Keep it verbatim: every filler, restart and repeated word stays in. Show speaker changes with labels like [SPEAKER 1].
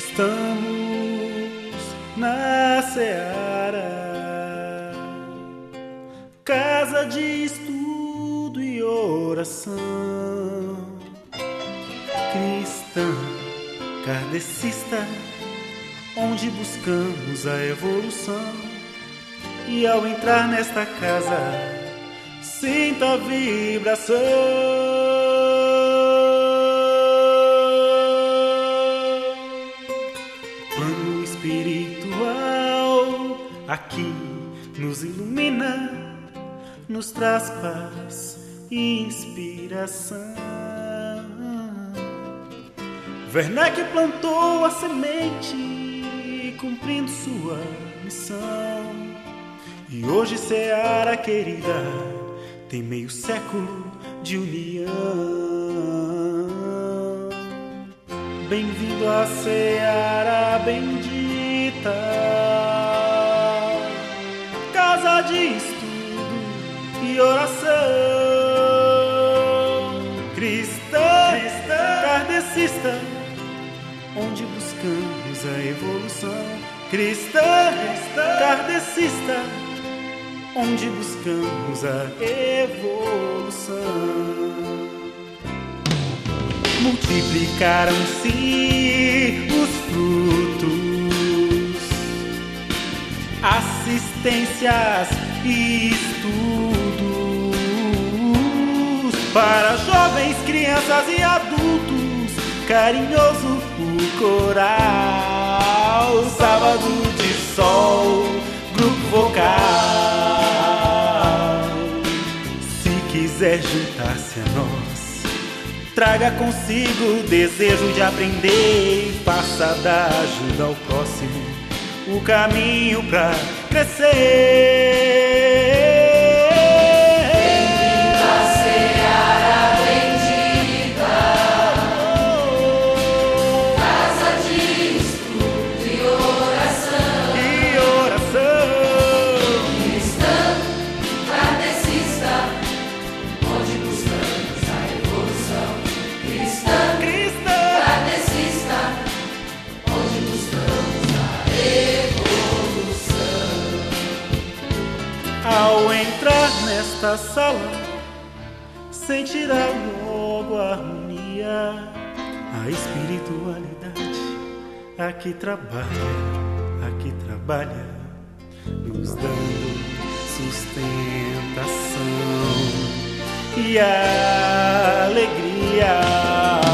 [SPEAKER 1] Estamos na seara, casa de estudo e oração, cristã, kardecista, onde buscamos a evolução. E ao entrar nesta casa, sinta a vibração. Plano espiritual aqui nos ilumina, nos traz paz e inspiração. Werneck plantou a semente, cumprindo sua missão. E hoje Seara querida tem meio século de união. Bem-vindo à Seara bendita, casa de estudo e oração, cristã, cristã, kardecista, onde buscamos a evolução. Cristã, cristã, kardecista, onde buscamos a evolução. Multiplicaram-se os frutos, assistências e estudos para jovens, crianças e adultos. Carinhoso o coral, sábado de sol, grupo vocal. Se quiser juntar-se a nós, traga consigo o desejo de aprender e faça da ajuda ao próximo o caminho pra crescer. Ao entrar nesta sala, sentirá logo a harmonia, a espiritualidade aqui trabalha, aqui trabalha, nos dando sustentação e alegria.